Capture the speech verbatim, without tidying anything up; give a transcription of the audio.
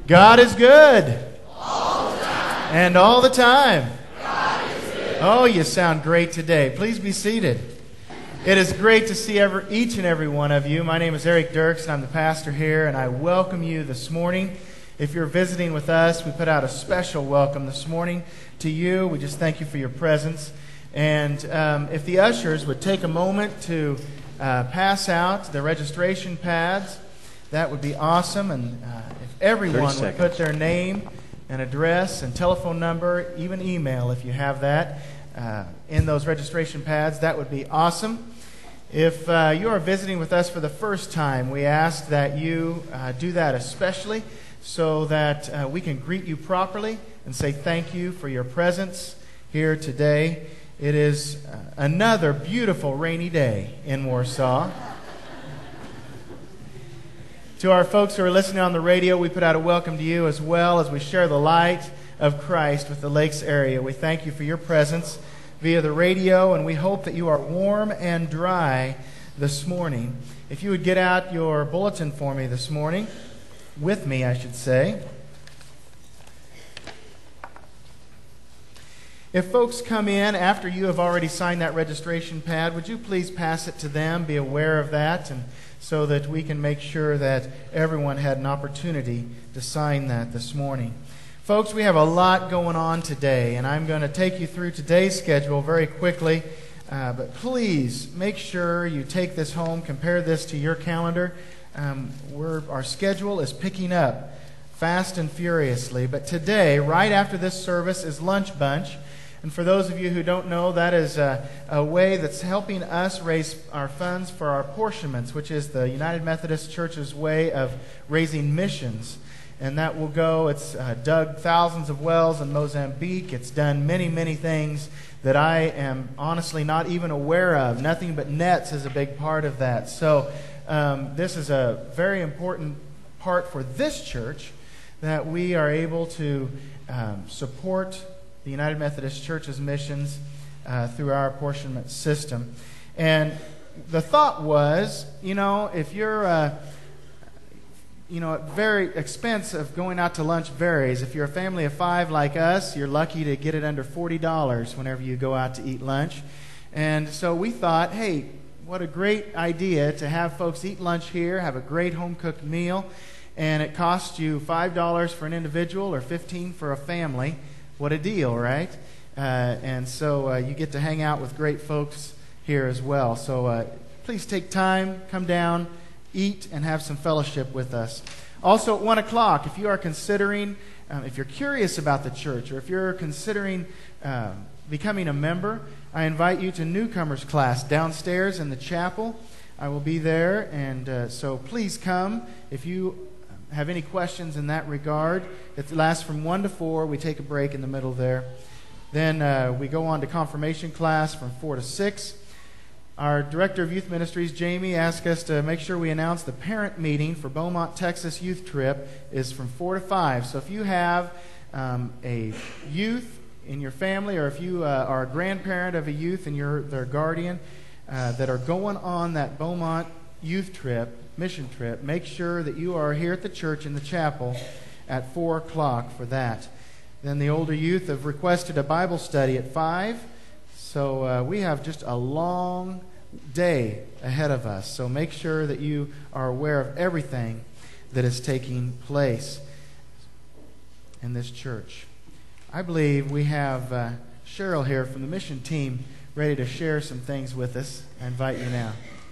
God is good. All the time. And all the time. God is good. Oh, you sound great today. Please be seated. It is great to see every, each and every one of you. My name is Eric Dirks, and I'm the pastor here, and I welcome you this morning. If you're visiting with us, we put out a special welcome this morning to you. We just thank you for your presence. And um, if the ushers would take a moment to uh, pass out the registration pads, that would be awesome. And uh, if everyone would put their name and address and telephone number, even email if you have that, uh, in those registration pads, that would be awesome. If uh, you are visiting with us for the first time, we ask that you uh, do that especially so that uh, we can greet you properly and say thank you for your presence here today. It is uh, another beautiful rainy day in Warsaw. To our folks who are listening on the radio, we put out a welcome to you as well as we share the light of Christ with the Lakes area. We thank you for your presence via the radio, and we hope that you are warm and dry this morning. If you would get out your bulletin for me this morning, with me, I should say. If folks come in after you have already signed that registration pad, would you please pass it to them, be aware of that, and so that we can make sure that everyone had an opportunity to sign that this morning. Folks, we have a lot going on today, and I'm going to take you through today's schedule very quickly. Uh, but please make sure you take this home, compare this to your calendar. Um, we're, our schedule is picking up fast and furiously. But today, right after this service, is Lunch Bunch. And for those of you who don't know, that is a, a way that's helping us raise our funds for our apportionments, which is the United Methodist Church's way of raising missions. And that will go, it's uh, dug thousands of wells in Mozambique. It's done many, many things that I am honestly not even aware of. Nothing but nets is a big part of that. So um, this is a very important part for this church, that we are able to um, support the United Methodist Church's missions uh, through our apportionment system. And the thought was, you know, if you're... Uh, You know, very expense of going out to lunch varies. If you're a family of five like us, you're lucky to get it under forty dollars whenever you go out to eat lunch. And so we thought, hey, what a great idea to have folks eat lunch here, have a great home-cooked meal, and it costs you five dollars for an individual or fifteen dollars for a family. What a deal, right? Uh, and so uh, you get to hang out with great folks here as well. So uh, please take time, come down, eat, and have some fellowship with us. Also at one o'clock, if you are considering, um, if you're curious about the church, or if you're considering uh, becoming a member, I invite you to newcomers class downstairs in the chapel. I will be there, and uh, so please come. If you have any questions in that regard, it lasts from one to four. We take a break in the middle there. Then uh, we go on to confirmation class from four to six. Our Director of Youth Ministries, Jamie, asked us to make sure we announce the parent meeting for Beaumont, Texas youth trip is from four to five. So if you have um, a youth in your family, or if you uh, are a grandparent of a youth and you're their guardian uh, that are going on that Beaumont youth trip, mission trip, make sure that you are here at the church in the chapel at four o'clock for that. Then the older youth have requested a Bible study at five. So uh, we have just a long day ahead of us. So make sure that you are aware of everything that is taking place in this church. I believe we have uh, Cheryl here from the mission team ready to share some things with us. I invite you now.